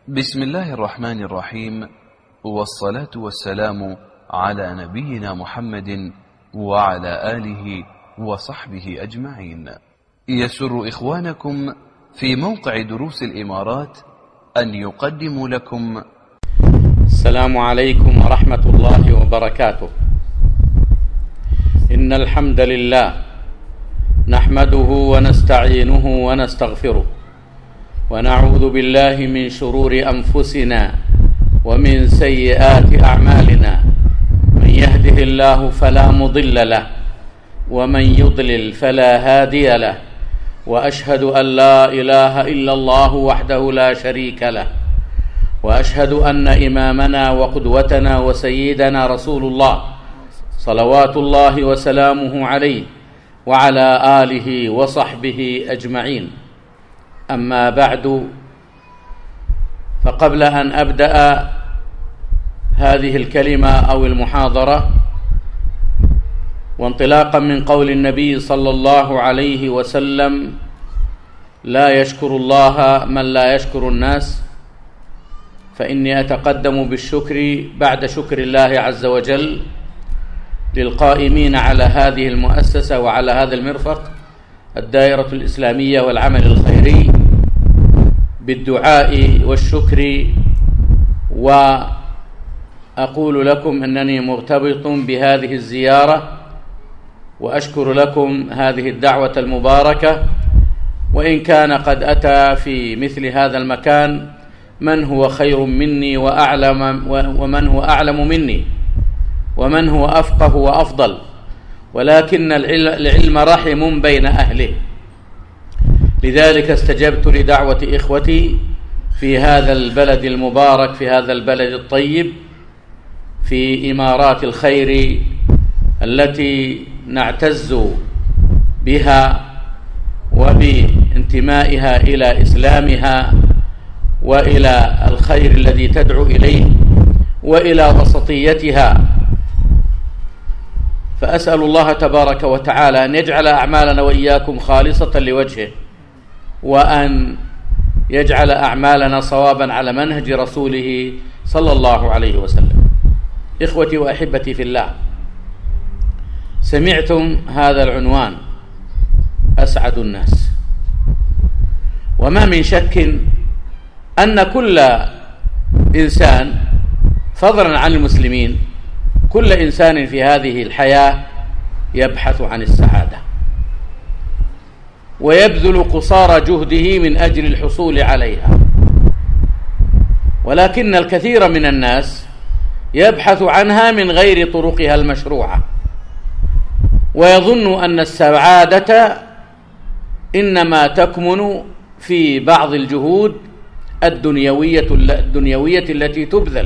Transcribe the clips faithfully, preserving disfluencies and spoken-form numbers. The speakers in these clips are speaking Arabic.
بسم الله الرحمن الرحيم، والصلاة والسلام على نبينا محمد وعلى آله وصحبه أجمعين. يسر إخوانكم في موقع دروس الإمارات أن يقدموا لكم السلام عليكم ورحمة الله وبركاته. إن الحمد لله نحمده ونستعينه ونستغفره، ونعوذ بالله من شرور أنفسنا ومن سيئات أعمالنا. من يهده الله فلا مضل له، ومن يضلل فلا هادي له، وأشهد أن لا إله إلا الله وحده لا شريك له، وأشهد أن إمامنا وقدوتنا وسيدنا رسول الله صلوات الله وسلامه عليه وعلى آله وصحبه أجمعين. أما بعد، فقبل أن أبدأ هذه الكلمة أو المحاضرة، وانطلاقا من قول النبي صلى الله عليه وسلم: لا يشكر الله من لا يشكر الناس، فإني أتقدم بالشكر بعد شكر الله عز وجل للقائمين على هذه المؤسسة وعلى هذا المرفق الدائرة الإسلامية والعمل الخيري بالدعاء والشكر. وأقول لكم أنني مرتبط بهذه الزيارة، وأشكر لكم هذه الدعوة المباركة، وإن كان قد أتى في مثل هذا المكان من هو خير مني وأعلم ومن هو أعلم مني ومن هو أفقه وأفضل، ولكن العلم رحم بين أهله. لذلك استجبت لدعوة إخوتي في هذا البلد المبارك، في هذا البلد الطيب، في إمارات الخير التي نعتز بها وبانتمائها إلى إسلامها وإلى الخير الذي تدعو إليه وإلى وسطيتها. فأسأل الله تبارك وتعالى أن يجعل أعمالنا وإياكم خالصة لوجهه، وأن يجعل أعمالنا صوابا على منهج رسوله صلى الله عليه وسلم. إخوتي وأحبتي في الله، سمعتم هذا العنوان: أسعد الناس. وما من شك أن كل إنسان، فضلا عن المسلمين، كل إنسان في هذه الحياة يبحث عن السعادة ويبذل قصارى جهده من أجل الحصول عليها، ولكن الكثير من الناس يبحث عنها من غير طرقها المشروعة، ويظن أن السعادة إنما تكمن في بعض الجهود الدنيوية الدنيوية التي تبذل.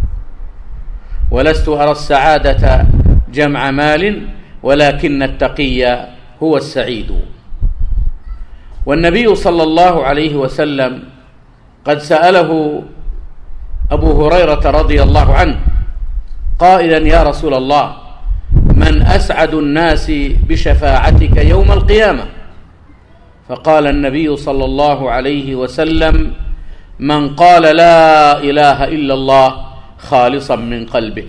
ولست أرى السعادة جمع مال، ولكن التقي هو السعيد. والنبي صلى الله عليه وسلم قد سأله أبو هريرة رضي الله عنه قائلا: يا رسول الله، من أسعد الناس بشفاعتك يوم القيامة؟ فقال النبي صلى الله عليه وسلم: من قال لا إله إلا الله خالصا من قلبه.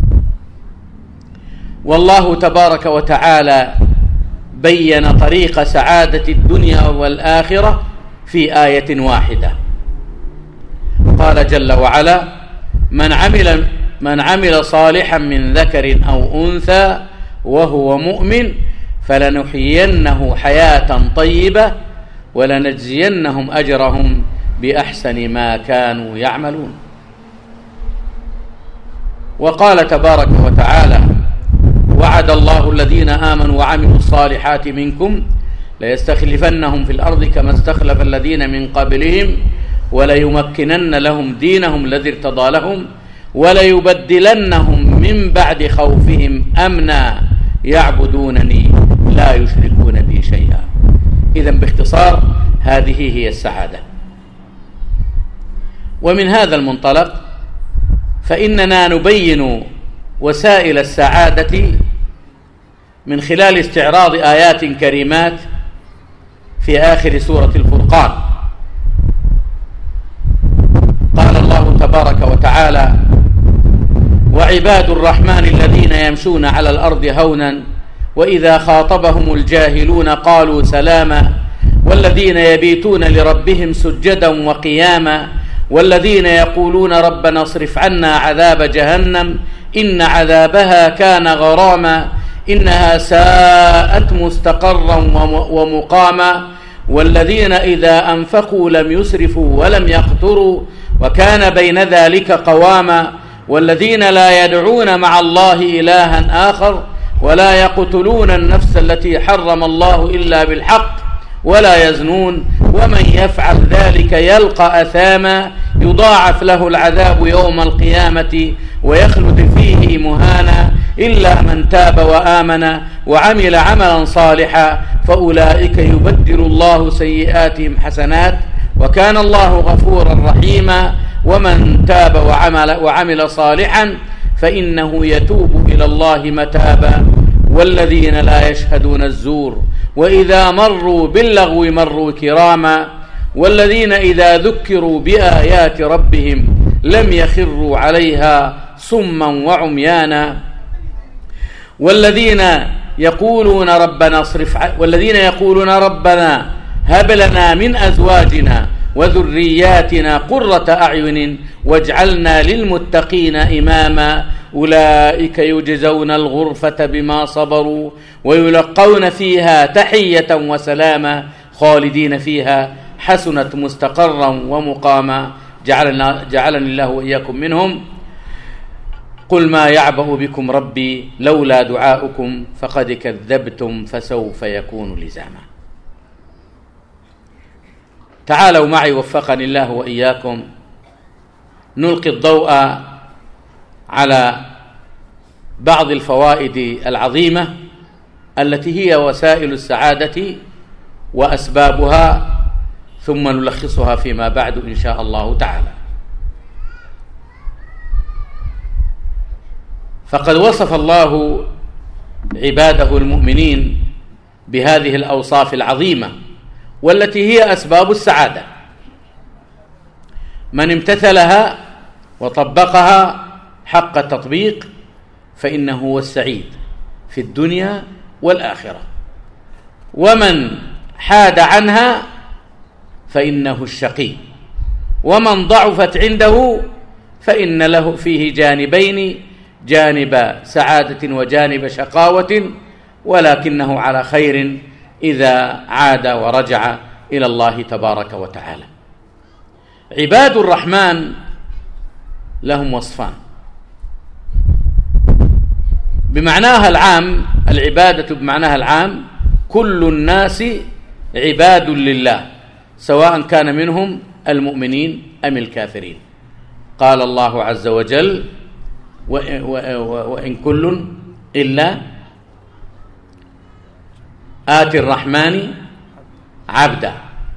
والله تبارك وتعالى بين طريق سعادة الدنيا والآخرة في آية واحدة. قال جل وعلا: من عمل من عمل صالحا من ذكر أو أنثى وهو مؤمن فلنحيينه حياة طيبة ولنجزينهم أجرهم بأحسن ما كانوا يعملون. وقال تبارك وتعالى: وعد الله الذين آمنوا وعملوا الصالحات منكم ليستخلفنهم في الأرض كما استخلف الذين من قبلهم وليمكنن لهم دينهم الذي ارتضى لهم وليبدلنهم من بعد خوفهم أمنا يعبدونني لا يشركون بي شيئا. إذن باختصار هذه هي السعادة. ومن هذا المنطلق فإننا نبين وسائل السعادة من خلال استعراض آيات كريمات في آخر سورة الفرقان. تبارك وتعالى: وعباد الرحمن الذين يمشون على الأرض هونا وإذا خاطبهم الجاهلون قالوا سلاما والذين يبيتون لربهم سجدا وقياما والذين يقولون ربنا اصرف عنا عذاب جهنم إن عذابها كان غراما إنها ساءت مستقرا ومقاما والذين إذا أنفقوا لم يسرفوا ولم يقتروا وكان بين ذلك قواما والذين لا يدعون مع الله إلها آخر ولا يقتلون النفس التي حرم الله إلا بالحق ولا يزنون ومن يفعل ذلك يلقى أثاما يضاعف له العذاب يوم القيامة ويخلد فيه مهانا إلا من تاب وآمن وعمل عملا صالحا فأولئك يبدل الله سيئاتهم حسنات وكان الله غفورا رحيما ومن تاب وعمل, وعمل صالحا فإنه يتوب إلى الله متابا والذين لا يشهدون الزور وإذا مروا باللغو مروا كراما والذين إذا ذكروا بآيات ربهم لم يخروا عليها صما وعميانا والذين يقولون ربنا اصرف والذين يقولون ربنا هب لنا من أزواجنا وذرياتنا قرة أعين واجعلنا للمتقين إماما أولئك يجزون الغرفة بما صبروا ويلقون فيها تحية وسلاما خالدين فيها حسنت مستقرا ومقاما جعلنا جعلني الله وإياكم منهم. قل ما يعبأ بكم ربي لولا دعاؤكم فقد كذبتم فسوف يكون لزاما. تعالوا معي وفقني الله وإياكم نلقي الضوء على بعض الفوائد العظيمة التي هي وسائل السعادة وأسبابها ثم نلخصها فيما بعد إن شاء الله تعالى. فقد وصف الله عباده المؤمنين بهذه الأوصاف العظيمة والتي هي أسباب السعادة. من امتثلها وطبقها حق التطبيق فإنه هو السعيد في الدنيا والآخرة ومن حاد عنها فإنه الشقي ومن ضعفت عنده فإن له فيه جانبين جانب سعادة وجانب شقاوة ولكنه على خير إذا عاد ورجع إلى الله تبارك وتعالى. عباد الرحمن لهم وصفان بمعناها العام. العبادة بمعناها العام كل الناس عباد لله سواء كان منهم المؤمنين أم الكافرين. قال الله عز وجل وإن كل إلا آتي الرحمن عبدا.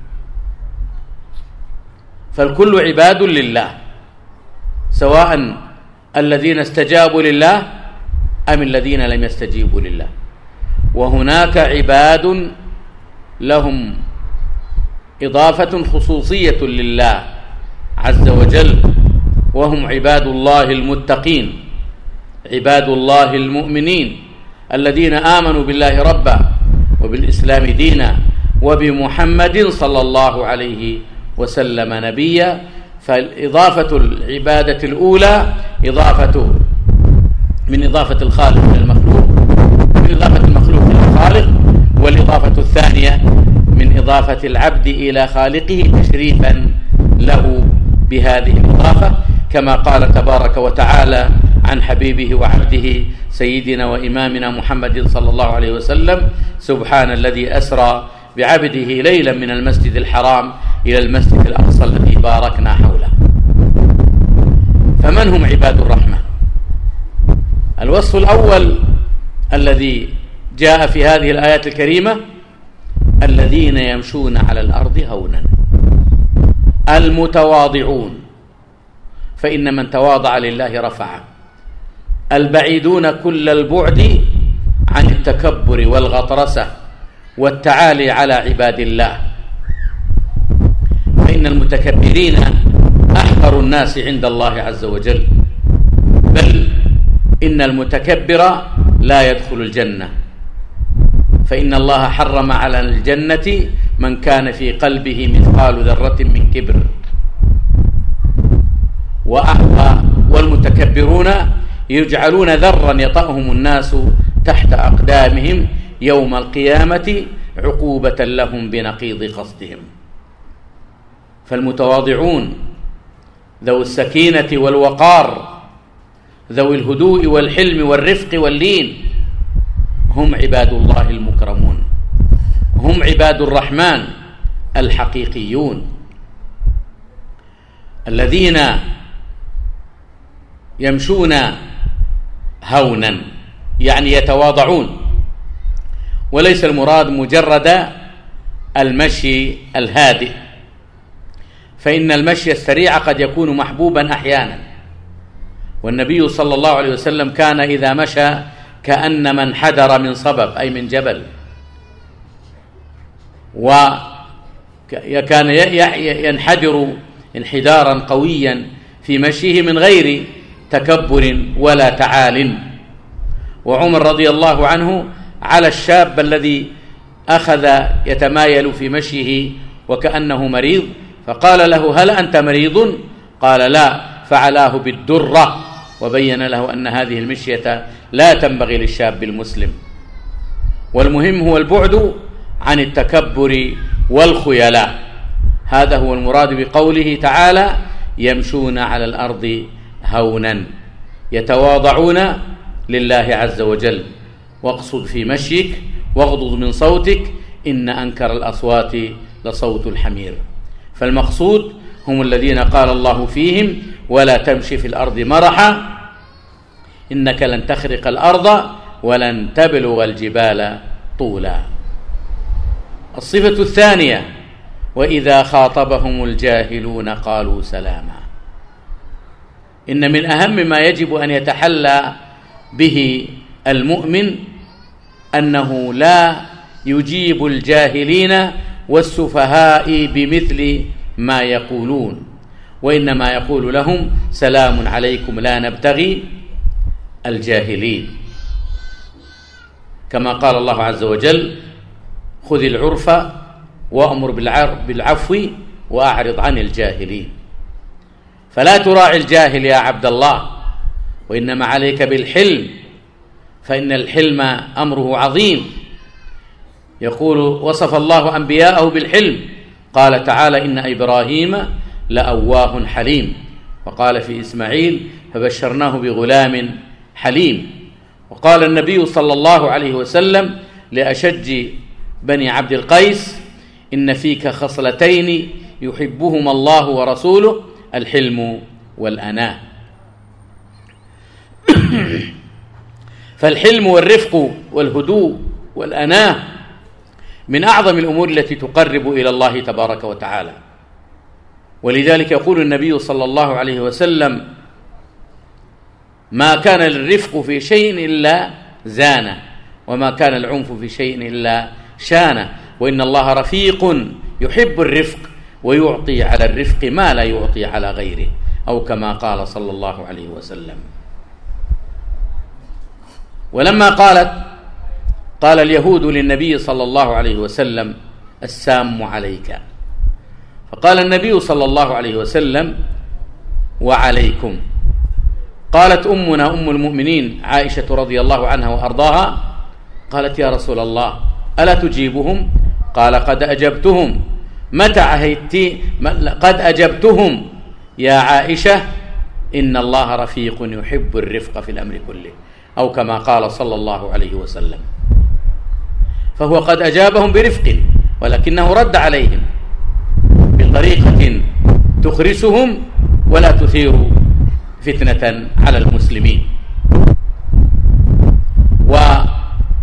فالكل عباد لله سواء الذين استجابوا لله أم الذين لم يستجيبوا لله. وهناك عباد لهم إضافة خصوصية لله عز وجل وهم عباد الله المتقين عباد الله المؤمنين الذين آمنوا بالله ربا وبالإسلام دينا وبمحمد صلى الله عليه وسلم نبيا. فالإضافة العبادة الأولى إضافة من إضافة الخالق إلى المخلوق من إضافة المخلوق إلى الخالق والإضافة الثانية من إضافة العبد إلى خالقه تشريفا له بهذه الإضافة كما قال تبارك وتعالى عن حبيبه وعبده سيدنا وإمامنا محمد صلى الله عليه وسلم: سبحان الذي أسرى بعبده ليلا من المسجد الحرام إلى المسجد الأقصى الذي باركنا حوله. فمن هم عباد الرحمن؟ الوصف الأول الذي جاء في هذه الآيات الكريمة: الذين يمشون على الأرض هونا المتواضعون فإن من تواضع لله رفعه البعيدون كل البعد عن التكبر والغطرسة والتعالي على عباد الله. فإن المتكبرين أحقر الناس عند الله عز وجل، بل إن المتكبر لا يدخل الجنة، فإن الله حرم على الجنة من كان في قلبه مثقال ذرة من كبر. والمتكبرون يجعلون ذرا يطأهم الناس تحت أقدامهم يوم القيامة عقوبة لهم بنقيض قصدهم. فالمتواضعون ذوي السكينة والوقار، ذوي الهدوء والحلم والرفق واللين، هم عباد الله المكرمون، هم عباد الرحمن الحقيقيون الذين يمشون هونا، يعني يتواضعون. وليس المراد مجرد المشي الهادئ، فإن المشي السريع قد يكون محبوبا أحيانا، والنبي صلى الله عليه وسلم كان إذا مشى كأن من حدر من صبب، أي من جبل، وكان ينحدر انحدارا قويا في مشيه من غير تكبر ولا تعال. وعمر رضي الله عنه على الشاب الذي أخذ يتمايل في مشيه وكأنه مريض، فقال له: هل أنت مريض؟ قال: لا. فعلاه بالدرة وبين له أن هذه المشية لا تنبغي للشاب المسلم. والمهم هو البعد عن التكبر والخيلاء، هذا هو المراد بقوله تعالى: يمشون على الأرض هونا، يتواضعون لله عز وجل. واقصد في مشيك واغضض من صوتك، إن أنكر الأصوات لصوت الحمير. فالمقصود هم الذين قال الله فيهم: ولا تمشي في الأرض مرحا إنك لن تخرق الأرض ولن تبلغ الجبال طولا. الصفة الثانية: وإذا خاطبهم الجاهلون قالوا سلاما. إن من أهم ما يجب أن يتحلى به المؤمن أنه لا يجيب الجاهلين والسفهاء بمثل ما يقولون، وإنما يقول لهم: سلام عليكم لا نبتغي الجاهلين، كما قال الله عز وجل: خذ العرف وأمر بالعفو وأعرض عن الجاهلين. فلا تراعي الجاهل يا عبد الله، وإنما عليك بالحلم، فإن الحلم أمره عظيم. يقول: وصف الله أنبياءه بالحلم، قال تعالى: إن إبراهيم لأواه حليم، وقال في إسماعيل: فبشرناه بغلام حليم. وقال النبي صلى الله عليه وسلم لأشج بني عبد القيس: إن فيك خصلتين يحبهما الله ورسوله، الحلم والأناة. فالحلم والرفق والهدوء والأناة من أعظم الأمور التي تقرب إلى الله تبارك وتعالى. ولذلك يقول النبي صلى الله عليه وسلم: ما كان الرفق في شيء إلا زانه، وما كان العنف في شيء إلا شانه، وإن الله رفيق يحب الرفق ويعطي على الرفق ما لا يعطي على غيره، أو كما قال صلى الله عليه وسلم. ولما قالت قال اليهود للنبي صلى الله عليه وسلم: السام عليك، فقال النبي صلى الله عليه وسلم: وعليكم. قالت أمنا أم المؤمنين عائشة رضي الله عنها وأرضاها: قالت: يا رسول الله ألا تجيبهم؟ قال: قد أجبتهم. متى عهدت؟ قد أجبتهم يا عائشة، إن الله رفيق يحب الرفق في الأمر كله، أو كما قال صلى الله عليه وسلم. فهو قد أجابهم برفق، ولكنه رد عليهم بطريقة تخرسهم ولا تثير فتنة على المسلمين. ويقول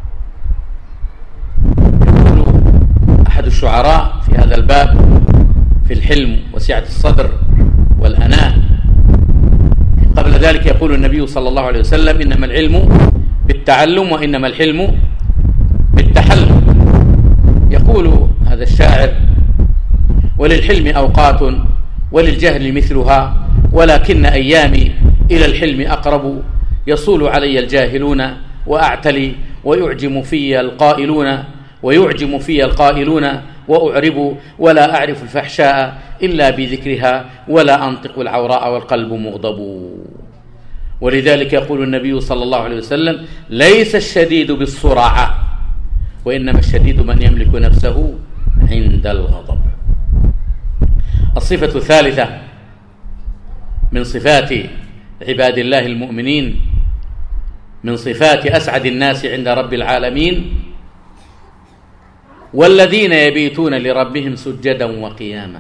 أحد الشعراء في هذا الباب في الحلم وسعة الصدر والأناة، قبل ذلك يقول النبي صلى الله عليه وسلم: إنما العلم بالتعلم وإنما الحلم بالتحلم. يقول هذا الشاعر: وللحلم أوقات وللجهل مثلها، ولكن أيامي إلى الحلم أقرب، يصول علي الجاهلون وأعتلي ويعجم في القائلون ويعجم في القائلون وأعرب، ولا أعرف الفحشاء إلا بذكرها، ولا أنطق العوراء والقلب مغضب. ولذلك يقول النبي صلى الله عليه وسلم: ليس الشديد بالصراعة، وإنما الشديد من يملك نفسه عند الغضب. الصفة الثالثة من صفات عباد الله المؤمنين، من صفات أسعد الناس عند رب العالمين: والذين يبيتون لربهم سجدا وقياما،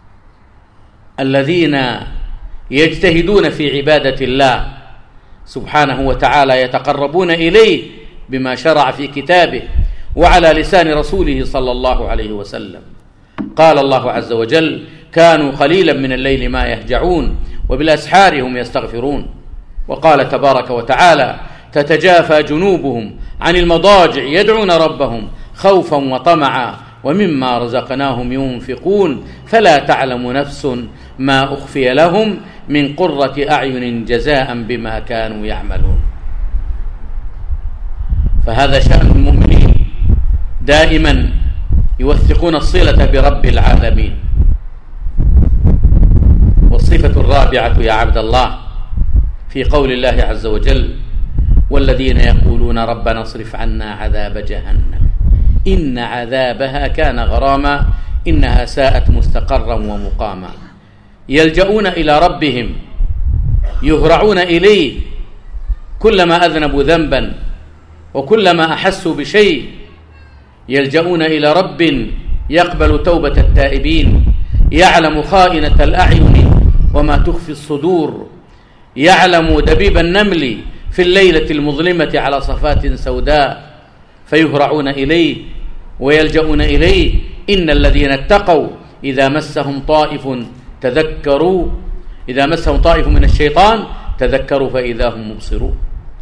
الذين يجتهدون في عبادة الله سبحانه وتعالى، يتقربون إليه بما شرع في كتابه وعلى لسان رسوله صلى الله عليه وسلم. قال الله عز وجل: كانوا قليلا من الليل ما يهجعون وبالأسحار هم يستغفرون. وقال تبارك وتعالى: تتجافى جنوبهم عن المضاجع يدعون ربهم خوفا وطمعا ومما رزقناهم ينفقون فلا تعلم نفس ما أخفي لهم من قرة أعين جزاء بما كانوا يعملون. فهذا شأن المؤمنين، دائما يوثقون الصلة برب العالمين. والصفة الرابعة يا عبد الله في قول الله عز وجل: والذين يقولون ربنا اصرف عنا عذاب جهنم إن عذابها كان غراما إنها ساءت مستقرا ومقاما. يلجؤون إلى ربهم، يهرعون إليه كلما أذنبوا ذنبا وكلما أحسوا بشيء، يلجؤون إلى رب يقبل توبة التائبين، يعلم خائنة الأعين وما تخفي الصدور، يعلم دبيب النمل في الليلة المظلمة على صفات سوداء، فيهرعون إليه ويلجؤون إليه. إن الذين اتقوا إذا مسهم طائف تذكروا إذا مسهم طائف من الشيطان تذكروا فإذا هم مبصرون.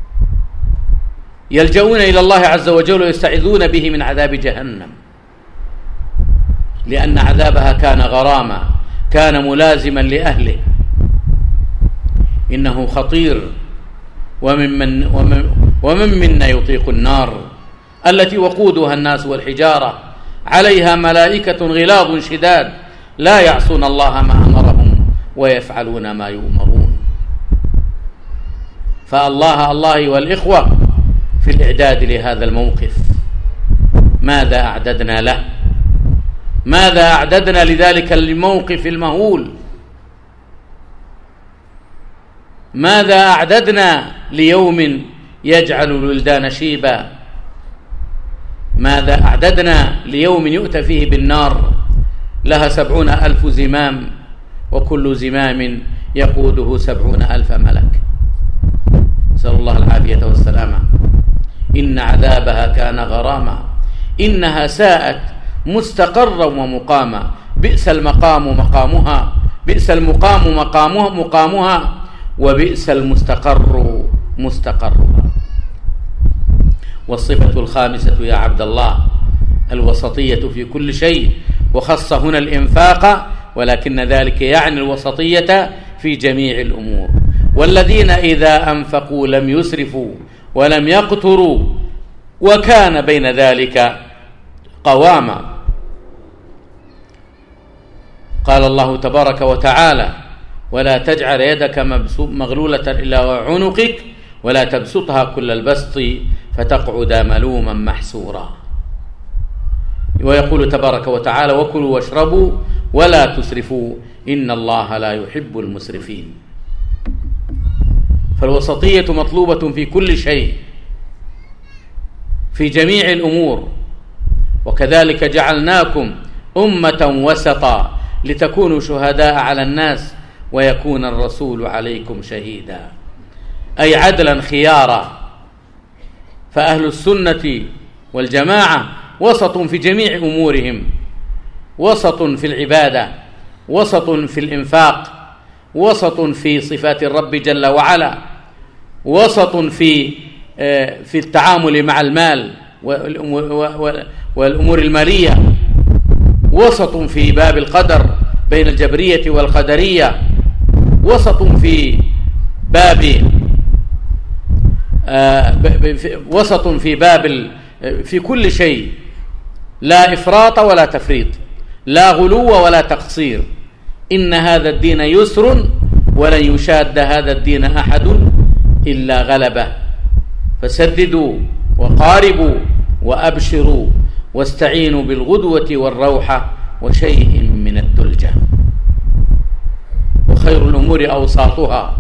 يلجؤون إلى الله عز وجل ويستعيذون به من عذاب جهنم، لأن عذابها كان غراما، كان ملازما لأهله، إنه خطير. ومن من ومن, ومن منا يطيق النار التي وقودها الناس والحجارة عليها ملائكة غلاظ شداد لا يعصون الله ما أمرهم ويفعلون ما يؤمرون. فالله الله والإخوة في الإعداد لهذا الموقف. ماذا أعددنا له؟ ماذا أعددنا لذلك الموقف المهول؟ ماذا أعددنا ليوم يجعل الولدان شيبا؟ ماذا أعددنا ليوم يؤتى فيه بالنار لها سبعون ألف زمام وكل زمام يقوده سبعون ألف ملك؟ نسأل الله العافية والسلامة. إن عذابها كان غراما إنها ساءت مستقرا ومقاما. بئس المقام مقامها بئس المقام مقامها مقامها وبئس المستقر مستقرها. والصفة الخامسة يا عبد الله الوسطية في كل شيء، وخص هنا الإنفاق، ولكن ذلك يعني الوسطية في جميع الأمور. والذين إذا أنفقوا لم يسرفوا ولم يقتروا وكان بين ذلك قواما. قال الله تبارك وتعالى: ولا تجعل يدك مغلولة إلى عنقك ولا تبسطها كل البسط فتقعد ملوما محسورا. ويقول تبارك وتعالى: وكلوا واشربوا ولا تسرفوا إن الله لا يحب المسرفين. فالوسطية مطلوبة في كل شيء في جميع الأمور. وكذلك جعلناكم أمة وسطا لتكونوا شهداء على الناس ويكون الرسول عليكم شهيدا، أي عدلا خيارا. فأهل السنة والجماعة وسط في جميع أمورهم، وسط في العبادة، وسط في الإنفاق، وسط في صفات الرب جل وعلا، وسط في في التعامل مع المال والأمور المالية، وسط في باب القدر، بين الجبرية والقدرية، وسط في باب وسط في باب في كل شيء، لا إفراط ولا تفريط، لا غلو ولا تقصير. إن هذا الدين يسر ولن يشاد هذا الدين أحد إلا غلبه، فسددوا وقاربوا وأبشروا واستعينوا بالغدوة والروحة وشيء من الدلجة، وخير الأمور أوساطها.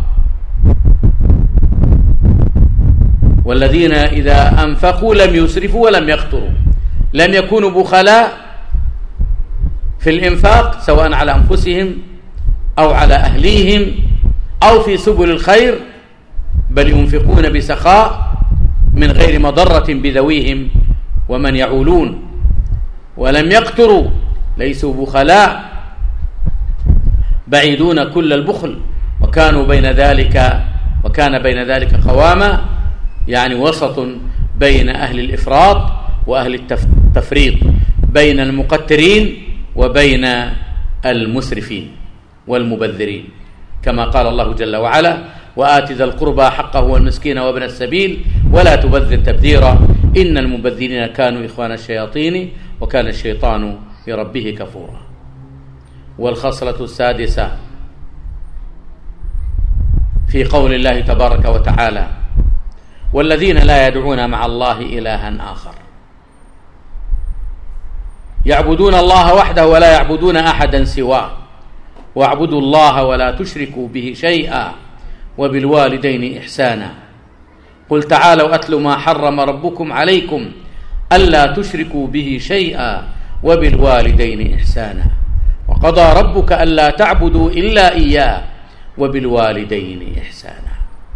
والذين إذا أنفقوا لم يسرفوا ولم يقتروا، لم يكونوا بخلاء في الإنفاق سواء على أنفسهم أو على أهليهم أو في سبل الخير، بل ينفقون بسخاء من غير مضرة بذويهم ومن يعولون. ولم يقتروا، ليسوا بخلاء، بعيدون كل البخل، وكانوا بين ذلك وكان بين ذلك قواما، يعني وسط بين أهل الإفراط وأهل التفريط، بين المقترين وبين المسرفين والمبذرين، كما قال الله جل وعلا: وآت ذا القربى حقه والمسكين وابن السبيل ولا تبذر تبذيرا إن المبذرين كانوا إخوان الشياطين وكان الشيطان لربه كفورا. والخصلة السادسة في قول الله تبارك وتعالى: والذين لا يدعون مع الله إلها آخر، يعبدون الله وحده ولا يعبدون أحدا سواه، واعبدوا الله ولا تشركوا به شيئا وبالوالدين إحسانا. قل تعالوا أتل ما حرم ربكم عليكم ألا تشركوا به شيئا وبالوالدين إحسانا، وقضى ربك ألا تعبدوا إلا إياه وبالوالدين إحسانا.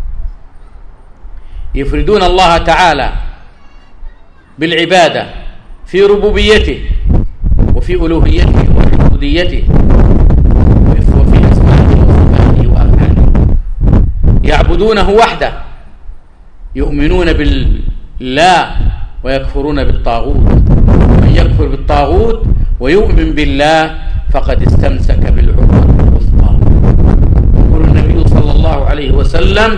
يفردون الله تعالى بالعبادة في ربوبيته وفي ألوهيته وعبوديته وفي أسمائه وصفاته وأفعاله، يعبدونه وحده، يؤمنون بالله ويكفرون بالطاغوت. ومن يكفر بالطاغوت ويؤمن بالله فقد استمسك بالعروة الوثقى. يقول النبي صلى الله عليه وسلم: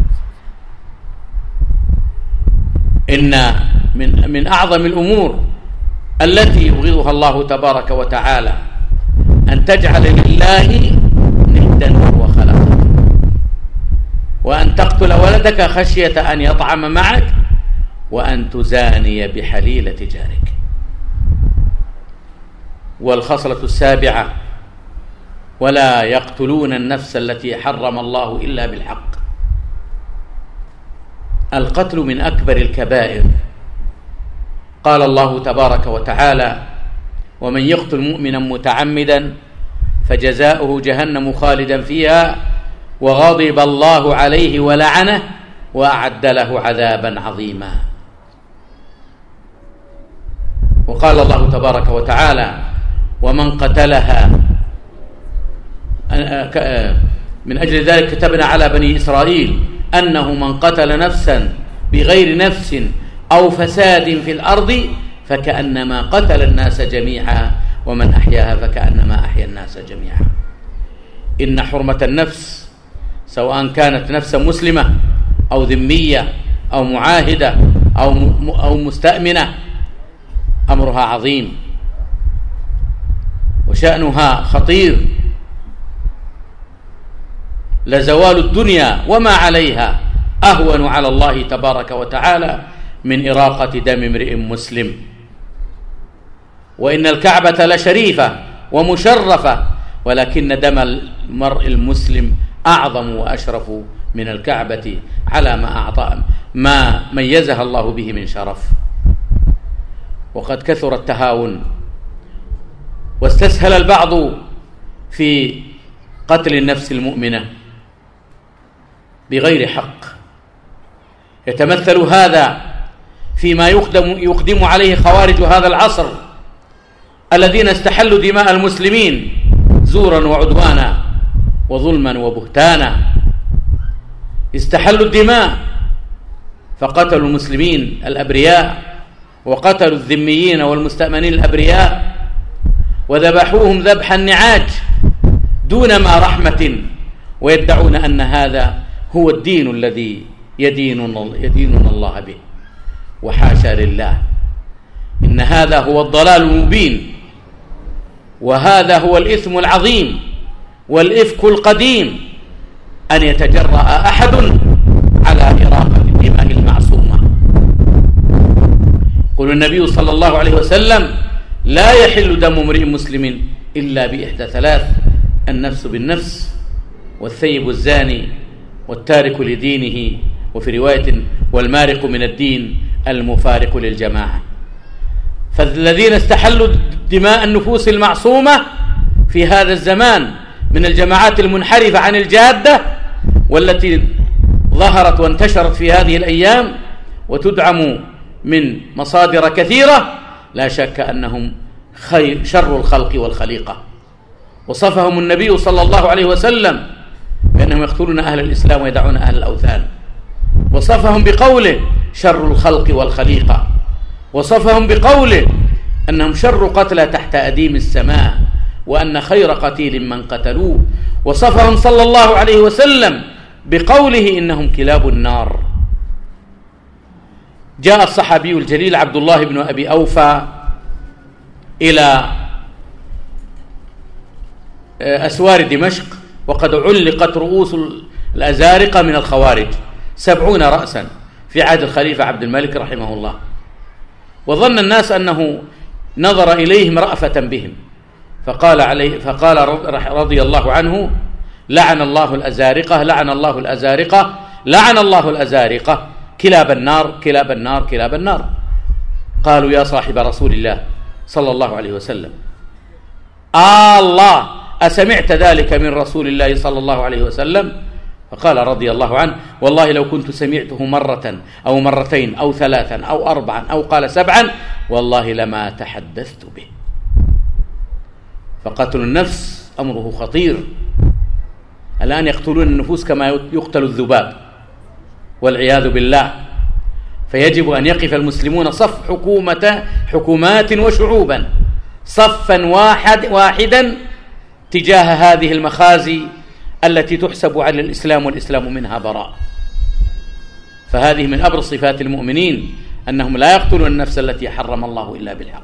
إن من من أعظم الأمور التي يبغضها الله تبارك وتعالى أن تجعل لله ندا وهو خلقك، وأن تقتل ولدك خشية أن يطعم معك، وأن تزاني بحليلة جارك. والخصلة السابعة: ولا يقتلون النفس التي حرم الله إلا بالحق. القتل من أكبر الكبائر. قال الله تبارك وتعالى: ومن يقتل مؤمنا متعمدا فجزاؤه جهنم خالدا فيها وغضب الله عليه ولعنه وأعد له عذابا عظيما. وقال الله تبارك وتعالى: ومن قتلها من أجل ذلك كتبنا على بني إسرائيل أنه من قتل نفسا بغير نفس أو فساد في الأرض فكأنما قتل الناس جميعا ومن أحياها فكأنما أحيا الناس جميعا. إن حرمة النفس سواء كانت نفسا مسلمة أو ذمية أو معاهدة أو أو مستأمنة أمرها عظيم وشأنها خطير، لزوال الدنيا وما عليها أهون على الله تبارك وتعالى من إراقة دم امرئ مسلم. وإن الكعبة لشريفة ومشرفة، ولكن دم المرء المسلم أعظم وأشرف من الكعبة على ما أعطى ما ميزها الله به من شرف. وقد كثر التهاون واستسهل البعض في قتل النفس المؤمنة بغير حق. يتمثل هذا فيما يقدم, يقدم عليه خوارج هذا العصر الذين استحلوا دماء المسلمين زورا وعدوانا وظلما وبهتانا. استحلوا الدماء فقتلوا المسلمين الأبرياء وقتلوا الذميين والمستأمنين الأبرياء، وذبحوهم ذبح النعاج دون ما رحمة، ويدعون أن هذا هو الدين الذي يديننا, يديننا الله به، وحاشا لله، إن هذا هو الضلال المبين، وهذا هو الإثم العظيم والإفك القديم، أن يتجرأ أحد على إراقة الدماء المعصومة. يقول النبي صلى الله عليه وسلم: لا يحل دم امرئ مسلم إلا بإحدى ثلاث: النفس بالنفس، والثيب الزاني، والتارك لدينه، وفي رواية: والمارق من الدين المفارق للجماعة. فالذين استحلوا دماء النفوس المعصومة في هذا الزمان من الجماعات المنحرفة عن الجادة، والتي ظهرت وانتشرت في هذه الأيام وتدعم من مصادر كثيرة، لا شك أنهم خير شر الخلق والخليقة. وصفهم النبي صلى الله عليه وسلم بأنهم يقتلون أهل الإسلام ويدعون أهل الأوثان، وصفهم بقوله: شر الخلق والخليقة، وصفهم بقوله: أنهم شر قتلى تحت أديم السماء، وأن خير قتيل من قتلوه، وصفهم صلى الله عليه وسلم بقوله: إنهم كلاب النار. جاء الصحابي الجليل عبد الله بن أبي أوفى إلى أسوار دمشق وقد علقت رؤوس الأزارقة من الخوارج سبعون رأسا في عهد الخليفة عبد الملك رحمه الله، وظن الناس أنه نظر إليهم رأفة بهم، فقال عليه فقال رضي الله عنه: لعن الله الأزارقة، لعن الله الأزارقة، لعن الله الأزارقة، كلاب النار، كلاب النار، كلاب النار. قالوا: يا صاحب رسول الله صلى الله عليه وسلم، آه الله، أسمعت ذلك من رسول الله صلى الله عليه وسلم؟ فقال رضي الله عنه: والله لو كنت سمعته مرة أو مرتين أو ثلاثا أو أربعا أو قال سبعا والله لما تحدثت به. فقتل النفس أمره خطير. الآن يقتلون النفوس كما يقتل الذباب والعياذ بالله. فيجب أن يقف المسلمون صف حكومة حكومات وشعوبا صفا واحد واحدا تجاه هذه المخازي التي تحسب على الإسلام والإسلام منها براء. فهذه من أبرز صفات المؤمنين أنهم لا يقتلون النفس التي حرم الله إلا بالحق.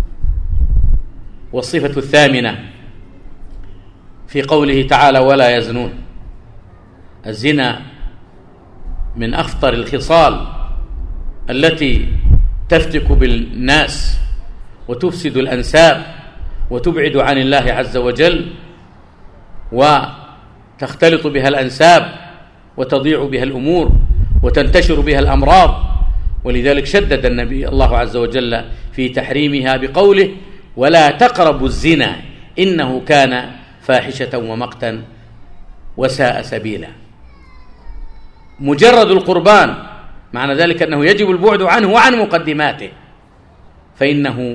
والصفة الثامنة في قوله تعالى: ولا يزنون. الزنا من أخطر الخصال التي تفتك بالناس وتفسد الأنساب وتبعد عن الله عز وجل وتختلط بها الأنساب وتضيع بها الأمور وتنتشر بها الأمراض. ولذلك شدد النبي الله عز وجل في تحريمها بقوله: ولا تقربوا الزنا إنه كان فاحشة ومقتا وساء سبيلا. مجرد القربان معنى ذلك أنه يجب البعد عنه وعن مقدماته، فإنه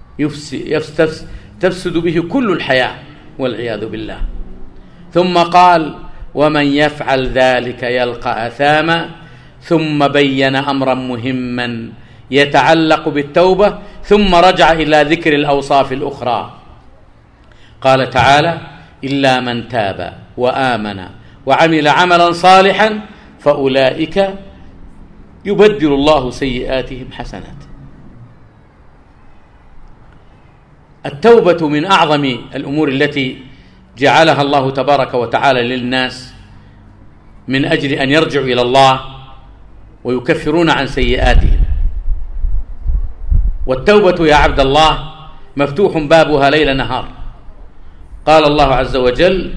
تفسد به كل الحياة والعياذ بالله. ثم قال: ومن يفعل ذلك يلقى أثاما. ثم بين أمرا مهما يتعلق بالتوبة، ثم رجع إلى ذكر الأوصاف الأخرى. قال تعالى: إلا من تاب وآمن وعمل عملا صالحا فأولئك يبدل الله سيئاتهم حسنات. التوبة من أعظم الأمور التي جعلها الله تبارك وتعالى للناس من أجل أن يرجعوا إلى الله ويكفرون عن سيئاتهم. والتوبة يا عبد الله مفتوح بابها ليل نهار. قال الله عز وجل: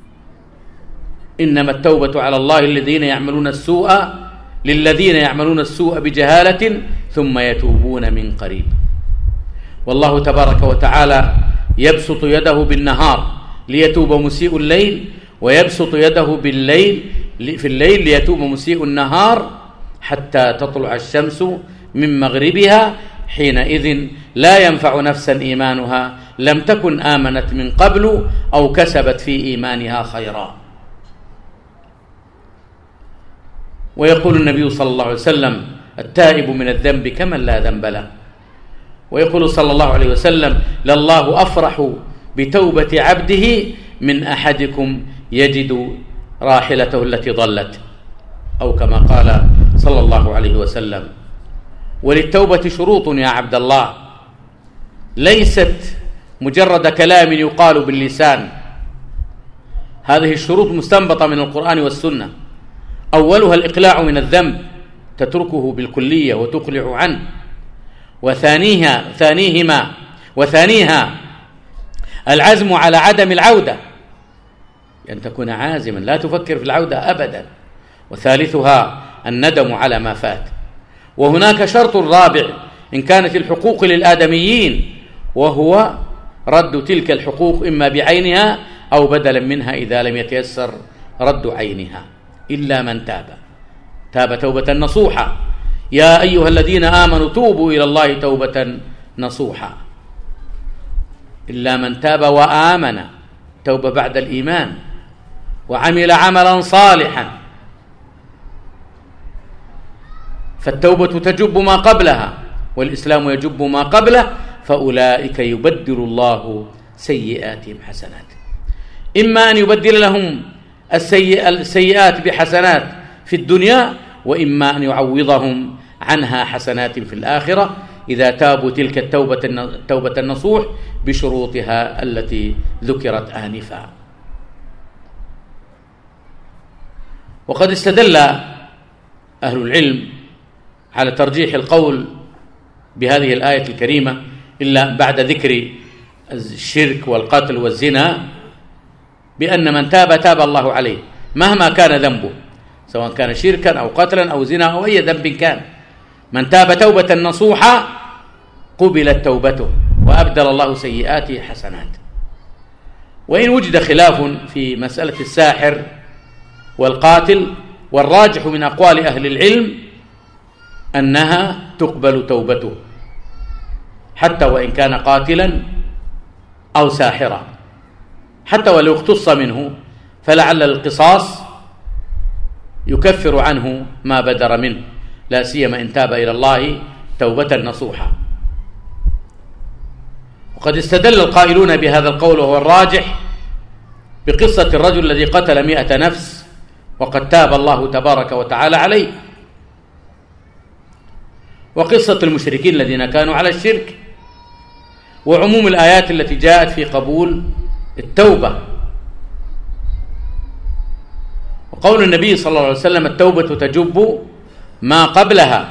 إنما التوبة على الله الذين يعملون السوء للذين يعملون السوء بجهالة ثم يتوبون من قريب. والله تبارك وتعالى يبسط يده بالنهار ليتوب مسيء الليل، ويبسط يده بالليل في الليل ليتوب مسيء النهار حتى تطلع الشمس من مغربها، حينئذ لا ينفع نفسا إيمانها لم تكن آمنت من قبل أو كسبت في إيمانها خيرا. ويقول النبي صلى الله عليه وسلم: التائب من الذنب كمن لا ذنب له. ويقول صلى الله عليه وسلم: لله أفرح بتوبة عبده من أحدكم يجد راحلته التي ضلت، أو كما قال صلى الله عليه وسلم. وللتوبة شروط يا عبد الله، ليست مجرد كلام يقال باللسان، هذه الشروط مستنبطة من القرآن والسنة. أولها الإقلاع من الذنب، تتركه بالكلية وتقلع عنه. وثانيها ثانيهما وثانيها العزم على عدم العودة، أن يعني تكون عازما لا تفكر في العودة أبدا. وثالثها الندم على ما فات. وهناك شرط رابع إن كانت الحقوق للآدميين، وهو رد تلك الحقوق إما بعينها أو بدلا منها إذا لم يتيسر رد عينها، إلا من تاب تاب توبة نصوحة. يا أيها الذين آمنوا توبوا إلى الله توبة نصوحة. إلا من تاب وآمن، توبة بعد الإيمان، وعمل عملا صالحا، فالتوبة تجب ما قبلها، والإسلام يجب ما قبله، فأولئك يبدل الله سيئاتهم حسنات. إما أن يبدل لهم السيئات بحسنات في الدنيا، وإما أن يعوضهم عنها حسنات في الآخرة إذا تابوا تلك التوبة التوبة النصوح بشروطها التي ذكرت آنفا. وقد استدل أهل العلم على ترجيح القول بهذه الآية الكريمة إلا بعد ذكر الشرك والقتل والزنا، بأن من تاب تاب الله عليه مهما كان ذنبه، سواء كان شركا أو قتلا أو زنا أو أي ذنب كان. من تاب توبة نصوحة قبلت توبته وأبدل الله سيئاته حسنات. وإن وجد خلاف في مسألة الساحر والقاتل، والراجح من أقوال أهل العلم أنها تقبل توبته حتى وإن كان قاتلا أو ساحرا، حتى ولو اقتص منه، فلعل القصاص يكفر عنه ما بدر منه، لا سيما إن تاب إلى الله توبة نصوحة. وقد استدل القائلون بهذا القول وهو الراجح بقصة الرجل الذي قتل مئة نفس وقد تاب الله تبارك وتعالى عليه، وقصة المشركين الذين كانوا على الشرك، وعموم الآيات التي جاءت في قبول التوبة، وقول النبي صلى الله عليه وسلم: التوبة تجب ما قبلها.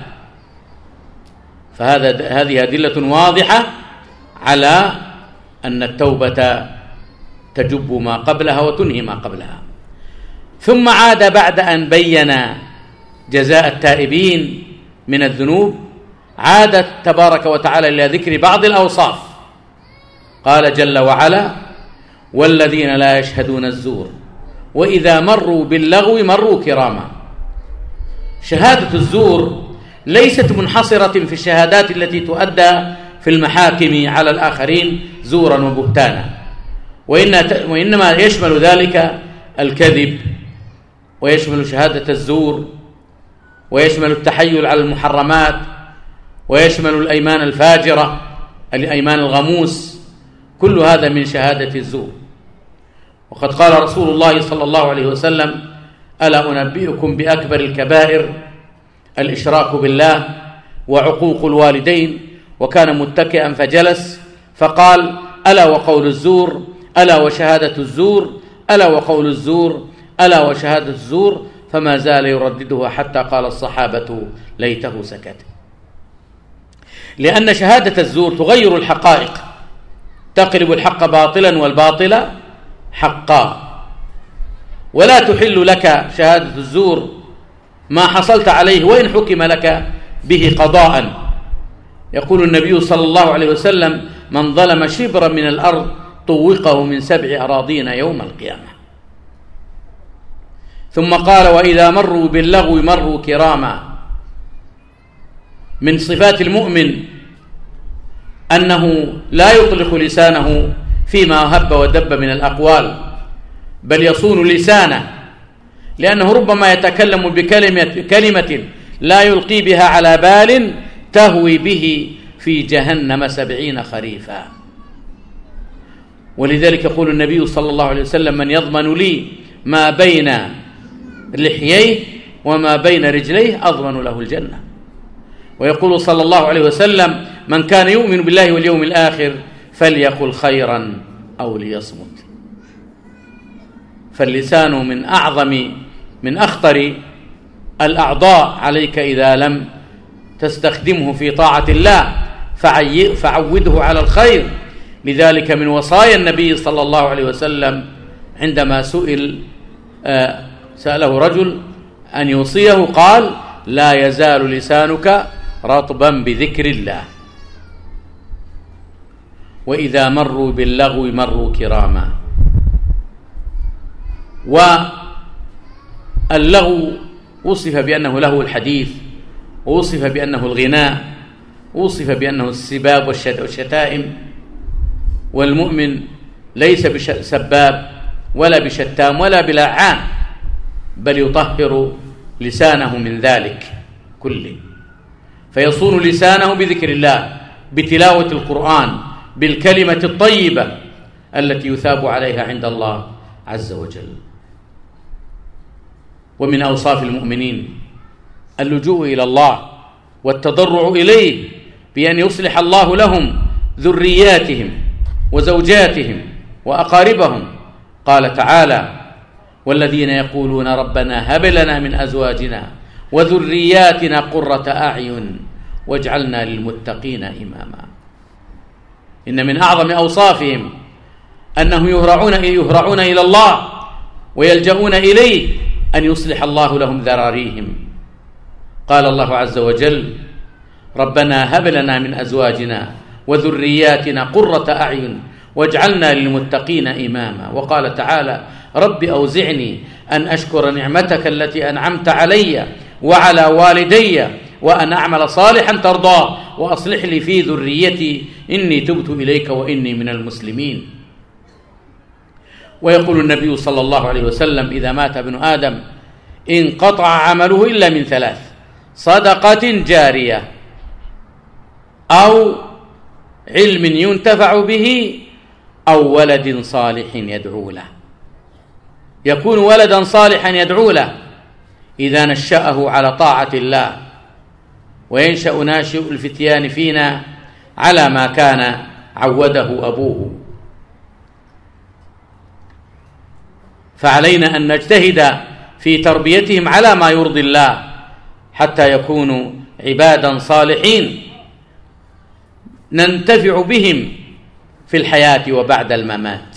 فهذا هذه أدلة واضحة على أن التوبة تجب ما قبلها وتنهي ما قبلها. ثم عاد بعد أن بين جزاء التائبين من الذنوب، عاد تبارك وتعالى إلى ذكر بعض الأوصاف. قال جل وعلا: والذين لا يشهدون الزور وإذا مروا باللغو مروا كراما. شهادة الزور ليست منحصرة في الشهادات التي تؤدى في المحاكم على الآخرين زورا وبهتانا، وإنما يشمل ذلك الكذب، ويشمل شهادة الزور، ويشمل التحيل على المحرمات، ويشمل الأيمان الفاجرة، الأيمان الغموس، كل هذا من شهادة الزور. وقد قال رسول الله صلى الله عليه وسلم: ألا أنبئكم بأكبر الكبائر؟ الإشراك بالله وعقوق الوالدين. وكان متكئا فجلس فقال: ألا وقول الزور، ألا وشهادة الزور، ألا وقول الزور، ألا وشهادة الزور، فما زال يرددها حتى قال الصحابة: ليته سكت. لأن شهادة الزور تغير الحقائق، تقلب الحق باطلا والباطل حقا. ولا تحل لك شهادة الزور ما حصلت عليه وإن حكم لك به قضاء. يقول النبي صلى الله عليه وسلم: من ظلم شبرا من الأرض طوقه من سبع أراضين يوم القيامة. ثم قال: وإذا مروا باللغو مروا كراما. من صفات المؤمن أنه لا يطلق لسانه فيما هب ودب من الأقوال، بل يصون لسانه، لأنه ربما يتكلم بكلمة كلمة لا يلقي بها على بال تهوي به في جهنم سبعين خريفا. ولذلك يقول النبي صلى الله عليه وسلم: من يضمن لي ما بين لحييه وما بين رجليه أضمن له الجنة. ويقول صلى الله عليه وسلم: من كان يؤمن بالله واليوم الآخر فليقل خيرا أو ليصمت. فاللسان من أعظم من أخطر الأعضاء عليك إذا لم تستخدمه في طاعة الله، فعوده على الخير. لذلك من وصايا النبي صلى الله عليه وسلم عندما سئل سأله رجل أن يوصيه قال: لا يزال لسانك رطبا بذكر الله، وإذا مروا باللغو مروا كراما. واللغو وصف بأنه لهو الحديث، ووصف بأنه الغناء، ووصف بأنه السباب والشتائم. والمؤمن ليس بسباب ولا بشتام ولا بلعان، بل يطهر لسانه من ذلك كله، فيصون لسانه بذكر الله، بتلاوة القرآن، بالكلمة الطيبة التي يثاب عليها عند الله عز وجل. ومن أوصاف المؤمنين اللجوء إلى الله والتضرع إليه بأن يصلح الله لهم ذرياتهم وزوجاتهم وأقاربهم. قال تعالى: والذين يقولون ربنا هب لنا من أزواجنا وذرياتنا قرة أعين واجعلنا للمتقين إماما. إن من أعظم أوصافهم أنهم يهرعون يهرعون إلى الله ويلجؤون إليه أن يصلح الله لهم ذراريهم. قال الله عز وجل: ربنا هب لنا من أزواجنا وذرياتنا قرة أعين واجعلنا للمتقين إماما. وقال تعالى: رب أوزعني أن أشكر نعمتك التي أنعمت علي وعلى والدي وأن أعمل صالحا ترضاه وأصلح لي في ذريتي إني تبت إليك وإني من المسلمين. ويقول النبي صلى الله عليه وسلم: إذا مات ابن آدم انقطع عمله إلا من ثلاث: صدقة جارية، أو علم ينتفع به، أو ولد صالح يدعو له. يكون ولدا صالحا يدعو له إذا نشأه على طاعة الله، وينشأ ناشئ الفتيان فينا على ما كان عوده أبوه. فعلينا أن نجتهد في تربيتهم على ما يرضي الله حتى يكونوا عبادا صالحين ننتفع بهم في الحياة وبعد الممات.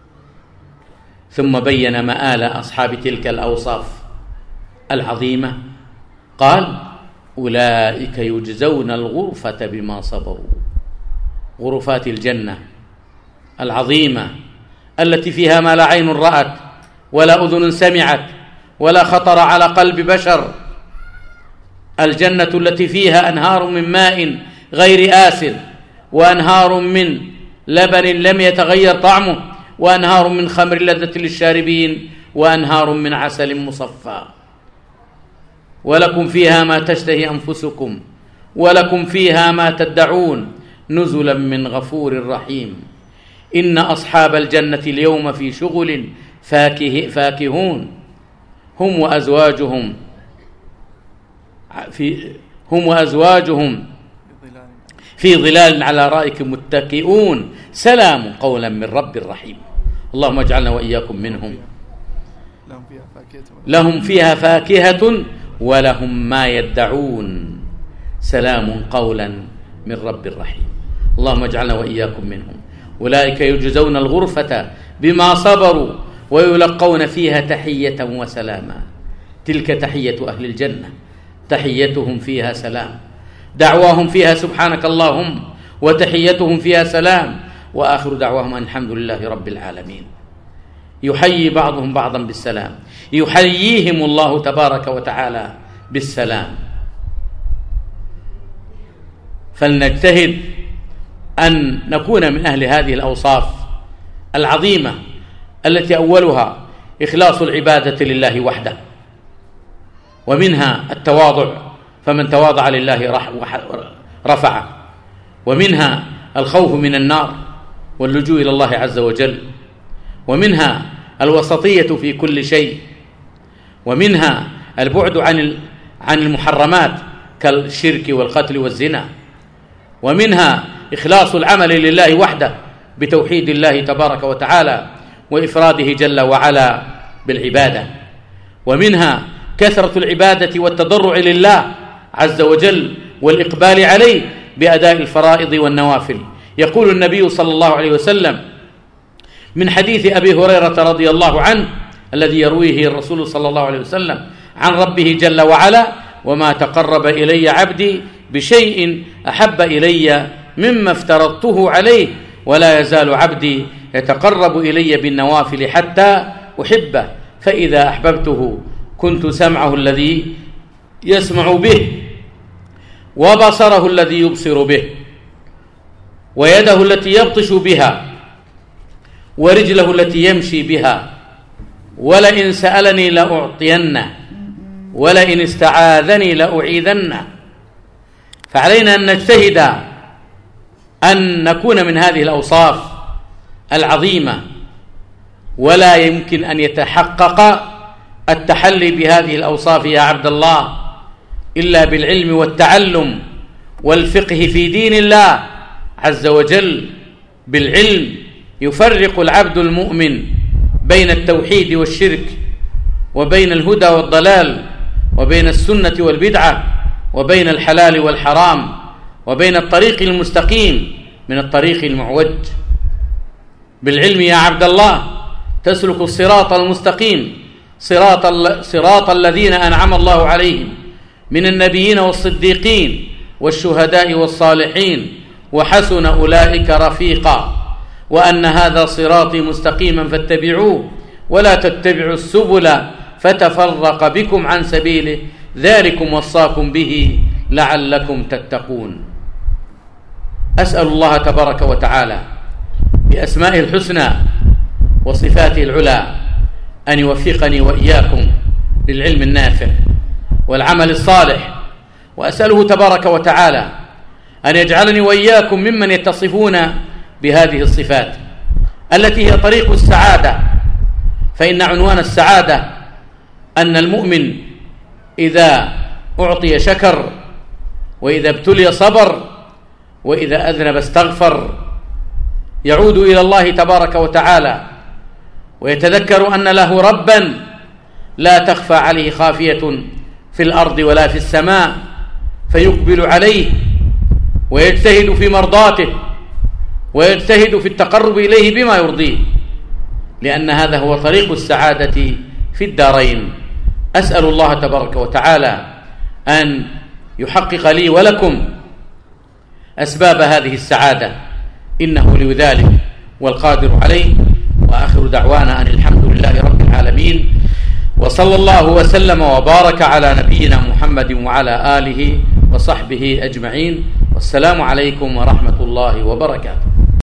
ثم بين مآل أصحاب تلك الأوصاف العظيمة، قال: أولئك يجزون الغرفة بما صبروا. غرفات الجنة العظيمة التي فيها ما لا عين رأت ولا أذن سمعت ولا خطر على قلب بشر. الجنة التي فيها أنهار من ماء غير آسن، وأنهار من لبن لم يتغير طعمه، وأنهار من خمر لذة للشاربين، وأنهار من عسل مصفى. ولكم فيها ما تشتهي أنفسكم ولكم فيها ما تدعون نزلا من غفور رحيم. إن أصحاب الجنة اليوم في شغل فاكه فاكهون هم وأزواجهم في هم وأزواجهم في ظلال على رائك متكئون سلام قولا من رب رحيم. اللهم اجعلنا وإياكم منهم. لهم فيها فاكهة ولهم ما يدعون سلام قولا من رب رحيم. اللهم اجعلنا وإياكم منهم. أولئك يجزون الغرفة بما صبروا ويلقون فيها تحية وسلاما. تلك تحية أهل الجنة، تحيتهم فيها سلام، دعواهم فيها سبحانك اللهم، وتحيتهم فيها سلام، وآخر دعواهم أن الحمد لله رب العالمين. يحيي بعضهم بعضا بالسلام، يحييهم الله تبارك وتعالى بالسلام. فلنجتهد أن نكون من أهل هذه الأوصاف العظيمة التي أولها إخلاص العبادة لله وحده، ومنها التواضع، فمن تواضع لله رفعه، ومنها الخوف من النار واللجوء إلى الله عز وجل، ومنها الوسطية في كل شيء، ومنها البعد عن عن المحرمات كالشرك والقتل والزنا، ومنها إخلاص العمل لله وحده بتوحيد الله تبارك وتعالى وإفراده جل وعلا بالعبادة، ومنها كثرة العبادة والتضرع لله عز وجل والإقبال عليه بأداء الفرائض والنوافل. يقول النبي صلى الله عليه وسلم من حديث أبي هريرة رضي الله عنه الذي يرويه الرسول صلى الله عليه وسلم عن ربه جل وعلا: وما تقرب إلي عبدي بشيء أحب إلي مما افترضته عليه، ولا يزال عبدي يتقرب إلي بالنوافل حتى أحبه، فإذا أحببته كنت سمعه الذي يسمع به، وبصره الذي يبصر به، ويده التي يبطش بها، ورجله التي يمشي بها، ولئن سألني لأعطينه، ولئن استعاذني لأعيذنه. فعلينا أن نجتهد أن نكون من هذه الأوصاف العظيمة، ولا يمكن أن يتحقق التحلي بهذه الأوصاف يا عبد الله إلا بالعلم والتعلم والفقه في دين الله عز وجل. بالعلم يفرق العبد المؤمن بين التوحيد والشرك، وبين الهدى والضلال، وبين السنة والبدعة، وبين الحلال والحرام، وبين الطريق المستقيم من الطريق المعوج. بالعلم يا عبد الله تسلك الصراط المستقيم، صراط, صراط الذين أنعم الله عليهم من النبيين والصديقين والشهداء والصالحين، وحسن أولئك رفيقا. وأن هذا صراطي مستقيما فاتبعوه ولا تتبعوا السبل فتفرق بكم عن سبيله، ذلكم وصاكم به لعلكم تتقون. أسأل الله تبارك وتعالى بأسمائه الحسنى وصفاته العلى أن يوفقني وإياكم للعلم النافع والعمل الصالح، وأسأله تبارك وتعالى أن يجعلني وإياكم ممن يتصفون بهذه الصفات التي هي طريق السعادة. فإن عنوان السعادة أن المؤمن إذا أعطي شكر، وإذا ابتلي صبر، وإذا أذنب استغفر، يعود إلى الله تبارك وتعالى ويتذكر أن له ربا لا تخفى عليه خافية في الأرض ولا في السماء، فيقبل عليه ويجتهد في مرضاته ويجتهد في التقرب إليه بما يرضيه، لأن هذا هو طريق السعادة في الدارين. أسأل الله تبارك وتعالى أن يحقق لي ولكم أسباب هذه السعادة، إنه لذلك والقادر عليه. وآخر دعوانا أن الحمد لله رب العالمين، وصلى الله وسلم وبارك على نبينا محمد وعلى آله وصحبه أجمعين، والسلام عليكم ورحمة الله وبركاته.